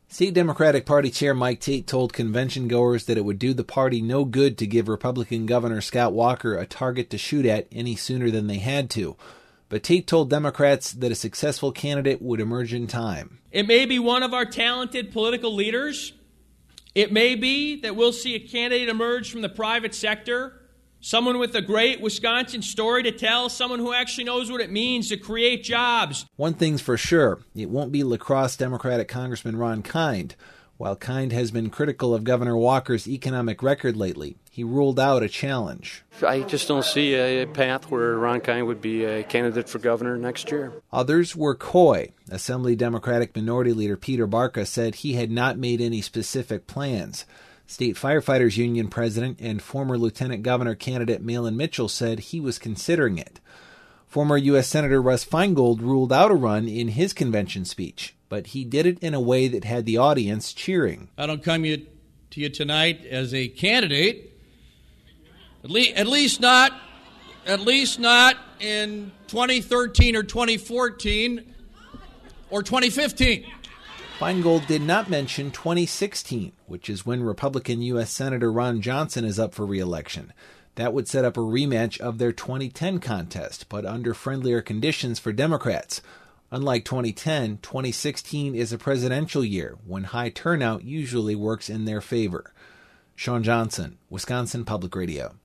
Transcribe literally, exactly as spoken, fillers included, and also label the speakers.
Speaker 1: State Democratic Party Chair Mike Tate told convention goers that it would do the party no good to give Republican Governor Scott Walker a target to shoot at any sooner than they had to. But Tate told Democrats that a successful candidate would emerge in time.
Speaker 2: It may be one of our talented political leaders. It may be that we'll see a candidate emerge from the private sector, someone with a great Wisconsin story to tell, someone who actually knows what it means to create jobs.
Speaker 1: One thing's for sure, it won't be La Crosse Democratic Congressman Ron Kind. While Kind has been critical of Governor Walker's economic record lately, he ruled out a challenge.
Speaker 3: I just don't see a path where Ron Kind would be a candidate for governor next year.
Speaker 1: Others were coy. Assembly Democratic Minority Leader Peter Barca said he had not made any specific plans. State Firefighters Union President and former Lieutenant Governor candidate Mahlon Mitchell said he was considering it. Former U S Senator Russ Feingold ruled out a run in his convention speech, but he did it in a way that had the audience cheering.
Speaker 4: I don't come to you tonight as a candidate, at, le- at least not, at least not in twenty thirteen or twenty fourteen or twenty fifteen.
Speaker 1: Feingold did not mention twenty sixteen, which is when Republican U S Senator Ron Johnson is up for re-election. That would set up a rematch of their twenty ten contest, but under friendlier conditions for Democrats. Unlike twenty ten, twenty sixteen is a presidential year, when high turnout usually works in their favor. Sean Johnson, Wisconsin Public Radio.